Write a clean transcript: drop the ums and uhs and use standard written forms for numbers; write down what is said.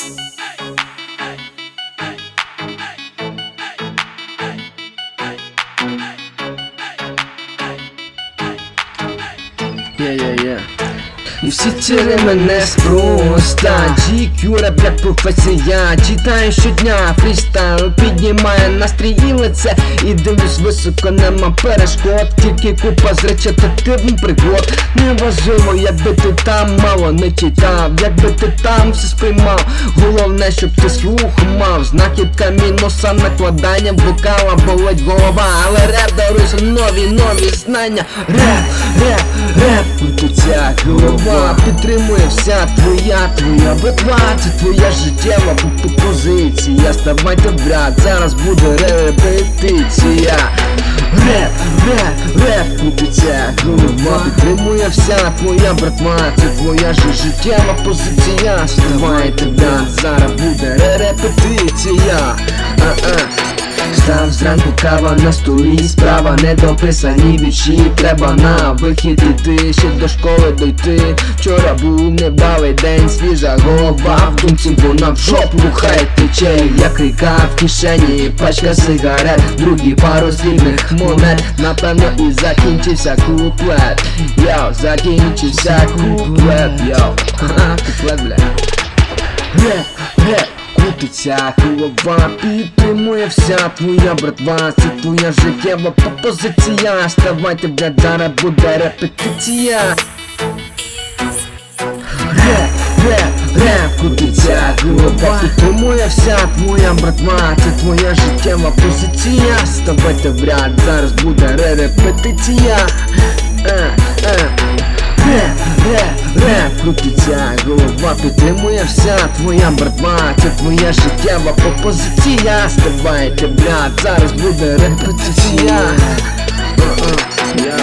І всі ці рими неспроста. GQ, реп як професія. Читаю щодня, фрістайл піднімає настрій і лице. І дивлюсь високо, нема перешкод. Тільки купа з речитативних пригод. Неважливо, якби ти там мало не читав, якби ти там все сприймав. Головне, щоб ти слух мав. Знахідка мінуса, накладання вокала, болить голова. Але реп дарує нові знання. Реп, крутиться голова. Підтримує вся твоя братва. Це твоя життєва позиція. Ставайте в ряд, зараз буде репетиція. Реп, крутиться голова. Підтримує вся твоя братва. Це твоя життєва позиція. Ставайте в ряд, зараз буде репетиція. Став зранку, кава на столі, справа недописані вірші. Треба на вихід іти, ще до школи дойти. Вчора був небалий день, свіжа голова. В думці вона в жопу хай тече, як ріка в кишені, пачка сигарет, другі пару слівних монет. Напевно і закінчився куплет. Йоу, закінчився куплет. Йоу, куплет, бля. Реп, крутиться голова, підтримує вся твоя братва. Це твоя життєва позиція. Ставайте, блядь, зараз буде репетиція. Реп, крутиться голова. Підтримує вся твоя братва. Це твоя життєва позиція. Ставайте в ряд, зараз буде репетиція. Реп, крутиться голова. Підтримує вся твоя братва. Це твоя життєва позиція. Ставайте в ряд, зараз буде репетиція.